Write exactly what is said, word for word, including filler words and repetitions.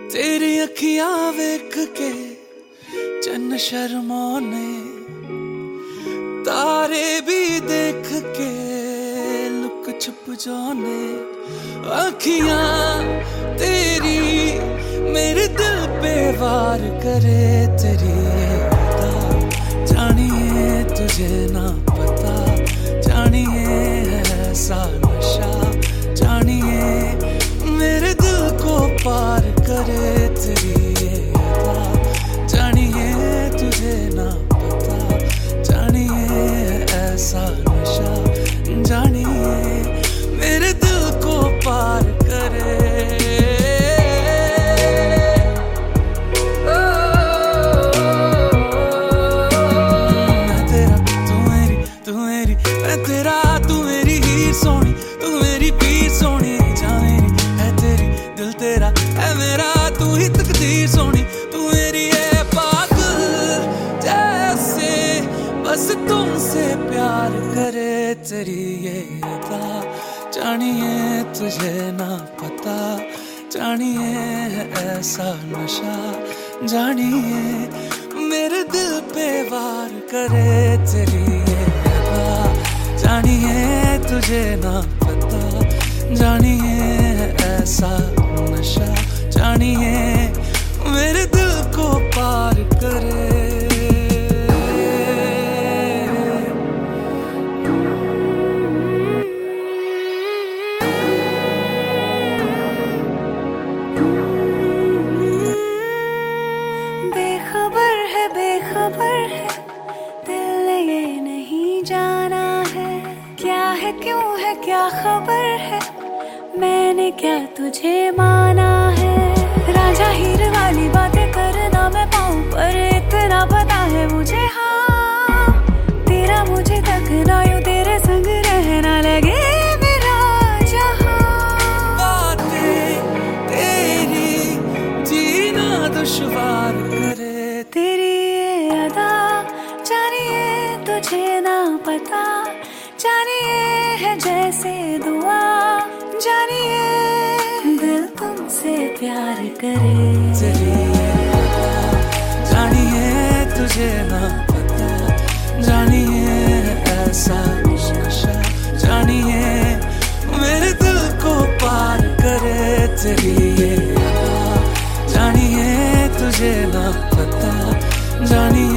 तेरी अखियां वेख के चन्न शर्माने, तारे भी देख के लुक छुप जाने। अखियां तेरी मेरे दिल पे वार करे, तेरी अदा जानिए तुझे ना पता, जानिए ऐसा नशा, जानिए मेरे दिल को पार करे, तेरी अदा जानिए तुझे ना पता, जानिए ऐसा नशा, जानिए मेरे दिल को पार करे। मैं तेरा तू मेरी, तू मेरी मैं तेरा, तू मेरी हीर सोनी, तू मेरी पीर सोनी, जा मेरी है तेरी दिल तेरा है मेरा, तू ही तकदीर सोनी, तू मेरी है पागल जैसे बस तुमसे प्यार करे, तेरी ये अदा जानिए तुझे ना पता, जानिए ऐसा नशा, जानिए मेरे दिल पे वार करे, तेरी ये अदा जानिए तुझे ना पता, जानिए ऐसा नशा, जानिए मेरे दिल को पार करे। बेखबर है बेखबर है दिल ने ये नहीं जाना है, क्या है क्यों है क्या खबर है, मैंने क्या तुझे माना है। राजा हीर वाली बातें करना मैं पाऊं, पर इतना पता है मुझे, हाँ तेरा मुझे तकना, यूं तेरे संग रहना लगे मेरा जहां। बातें तेरी जीना दुश्वार करे, तेरी ये अदा जानिए तुझे ना पता, जानिए है जैसे दुआ, जानिए दिल तुमसे प्यार करे, तेरी ये अदा जानिए तुझे ना पता, जानिए ऐसा नशा, जानिए मेरे दिल को पार करे, तेरी ये अदा जानिए तुझे ना पता, जानिए